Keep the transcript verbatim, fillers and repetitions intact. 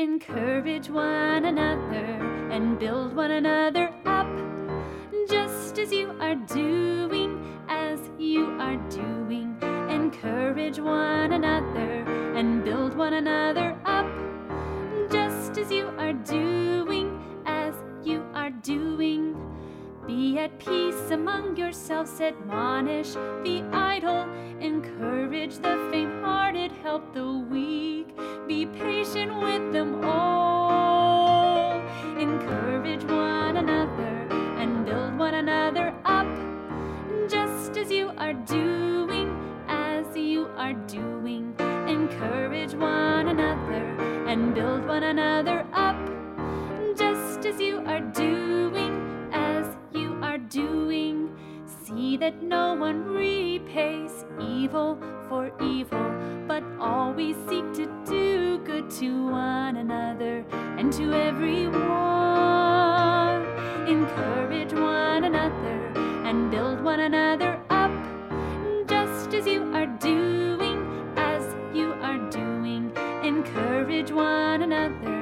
Encourage one another and build one another up, just as you are doing, as you are doing. Encourage one another and build one another up, just as you are doing, as you are doing. Be at peace among yourselves, admonish the idle, encourage the faint-hearted, help the weak, be patient with them all. Encourage one another and build one another up, just as you are doing, as you are doing. Encourage one another and build one another up, just as you are doing, as you are doing. See that no one repays evil for evil, but always seek to do good to one another and to everyone. Encourage one another and build one another up, just as you are doing, as you are doing. Encourage one another